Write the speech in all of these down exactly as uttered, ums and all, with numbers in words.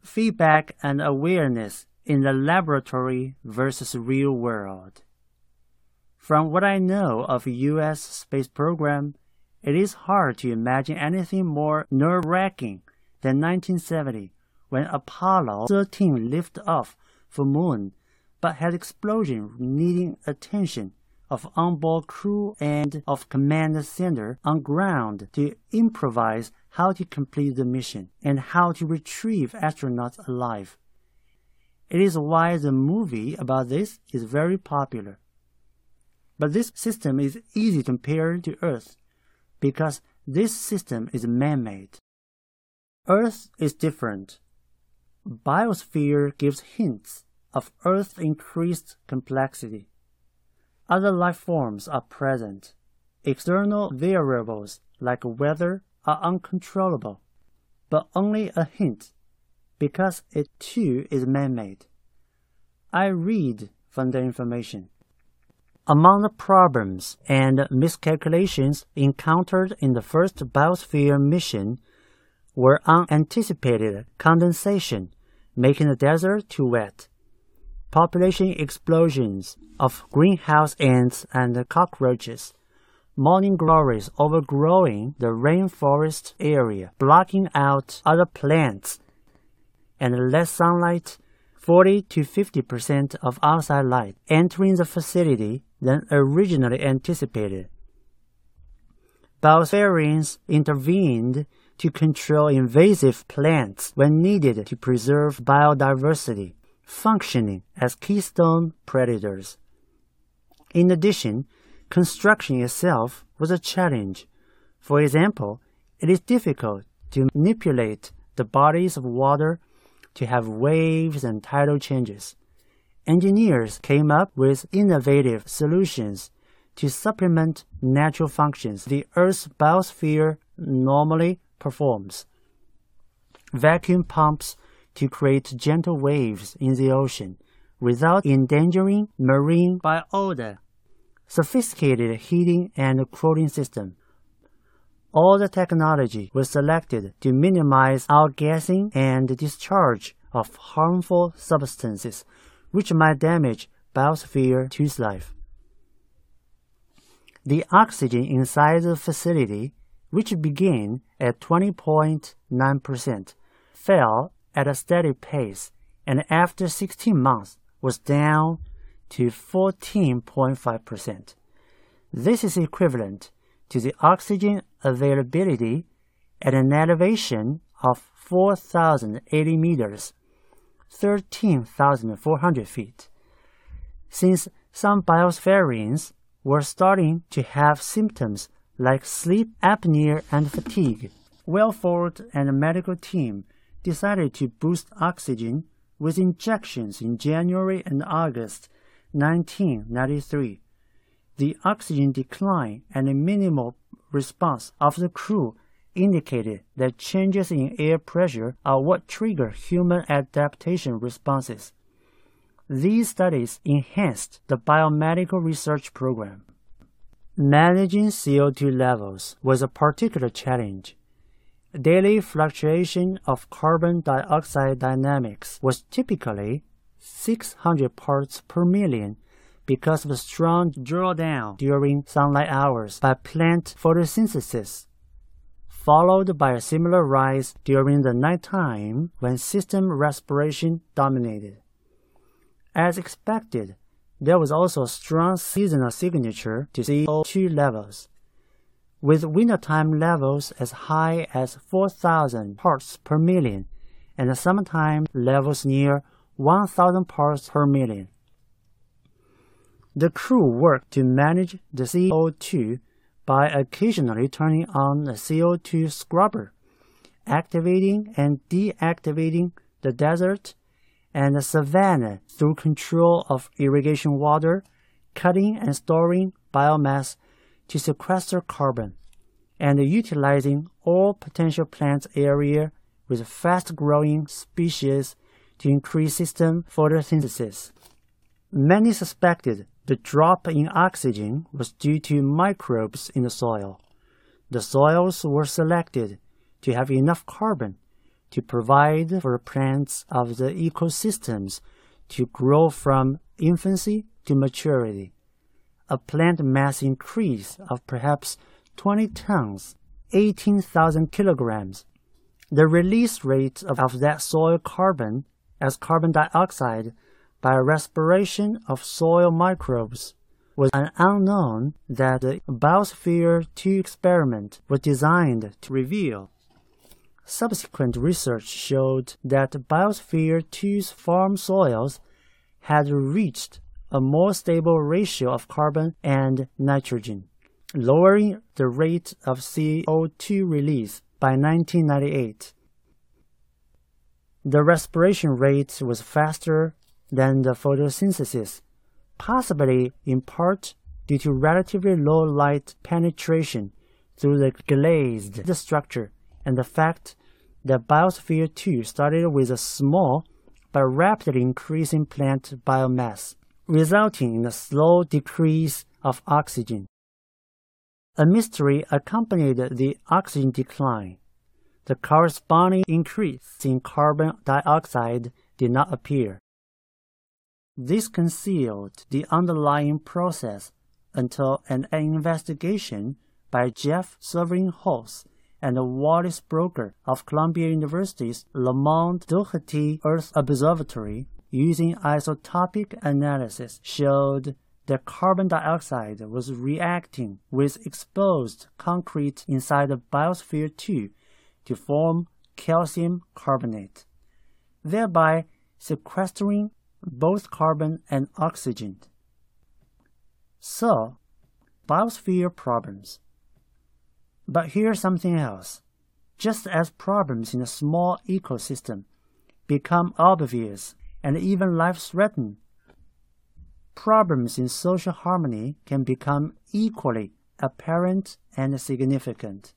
feedback and awareness in the laboratory versus real world. From what I know of the U S space program, it is hard to imagine anything more nerve-wracking than nineteen seventy, when Apollo thirteen lifted off for Moon, but had explosion needing attention of onboard crew and of command center on ground to improvise how to complete the mission and how to retrieve astronauts alive. It is why the movie about this is very popular. But this system is easy to compare to Earth because this system is man-made. Earth is different. Biosphere gives hints of Earth's increased complexity. Other life forms are present. External variables like weather are uncontrollable, but only a hint, because it too is man-made. I read from the information. Among the problems and miscalculations encountered in the first biosphere mission were unanticipated condensation, making the desert too wet, population explosions of greenhouse ants and cockroaches, morning glories overgrowing the rainforest area, blocking out other plants, and less sunlight, forty to fifty percent of outside light entering the facility than originally anticipated. Biospherians intervened to control invasive plants when needed to preserve biodiversity, functioning as keystone predators. In addition, construction itself was a challenge. For example, it is difficult to manipulate the bodies of water to have waves and tidal changes. Engineers came up with innovative solutions to supplement natural functions the Earth's biosphere normally performs. Vacuum pumps to create gentle waves in the ocean without endangering marine biota. Sophisticated heating and cooling system. All the technology was selected to minimize outgassing and discharge of harmful substances which might damage biosphere to life. The oxygen inside the facility, which began at twenty point nine percent, fell at a steady pace and after sixteen months was down to fourteen point five percent. This is equivalent to the oxygen availability at an elevation of four thousand eighty meters, thirteen thousand four hundred feet. Since some biospherians were starting to have symptoms like sleep apnea and fatigue, Welford and the medical team decided to boost oxygen with injections in January and August nineteen ninety-three. The oxygen decline and the minimal response of the crew indicated that changes in air pressure are what trigger human adaptation responses. These studies enhanced the biomedical research program. Managing C O two levels was a particular challenge. Daily fluctuation of carbon dioxide dynamics was typically six hundred parts per million because of a strong drawdown during sunlight hours by plant photosynthesis, followed by a similar rise during the nighttime when system respiration dominated. As expected, there was also a strong seasonal signature to C O two levels, with wintertime levels as high as four thousand parts per million and summertime levels near one thousand parts per million. The crew worked to manage the C O two by occasionally turning on a C O two scrubber, activating and deactivating the desert and the savanna through control of irrigation water, cutting and storing biomass to sequester carbon, and utilizing all potential plant area with fast-growing species to increase system photosynthesis. Many suspected the drop in oxygen was due to microbes in the soil. The soils were selected to have enough carbon to provide for plants of the ecosystems to grow from infancy to maturity. A plant mass increase of perhaps twenty tons, eighteen thousand kilograms. The release rate of, of that soil carbon as carbon dioxide by respiration of soil microbes was an unknown that the Biosphere two experiment was designed to reveal. Subsequent research showed that Biosphere two's farm soils had reached a more stable ratio of carbon and nitrogen, lowering the rate of C O two release by nineteen ninety-eight. The respiration rate was faster than the photosynthesis, possibly in part due to relatively low light penetration through the glazed structure and the fact that Biosphere two started with a small but rapidly increasing plant biomass, resulting in a slow decrease of oxygen. A mystery accompanied the oxygen decline. The corresponding increase in carbon dioxide did not appear. This concealed the underlying process until an investigation by Jeff Severin-Holtz and Wallace Broecker of Columbia University's Lamont Doherty Earth Observatory using isotopic analysis showed that carbon dioxide was reacting with exposed concrete inside the Biosphere two to form calcium carbonate, thereby sequestering both carbon and oxygen. So, biosphere problems. But here's something else. Just as problems in a small ecosystem become obvious and even life-threatening, problems in social harmony can become equally apparent and significant.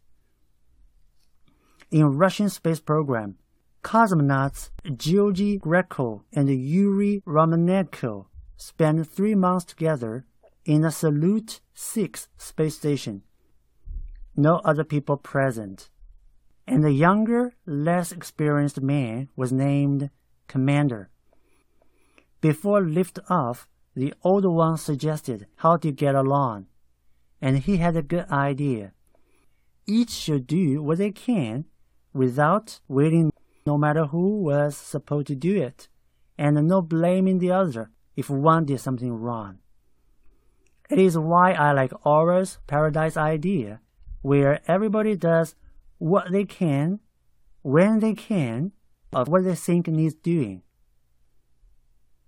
In Russian space program, cosmonauts Georgy Greco and Yuri Romanenko spent three months together in a Salyut six space station. No other people present, and the younger, less experienced man was named Commander. Before lift-off, the older one suggested how to get along, and he had a good idea. Each should do what they can without waiting, no matter who was supposed to do it, and no blaming the other if one did something wrong. It is why I like Orwell's paradise idea, where everybody does what they can, when they can, of what they think needs doing.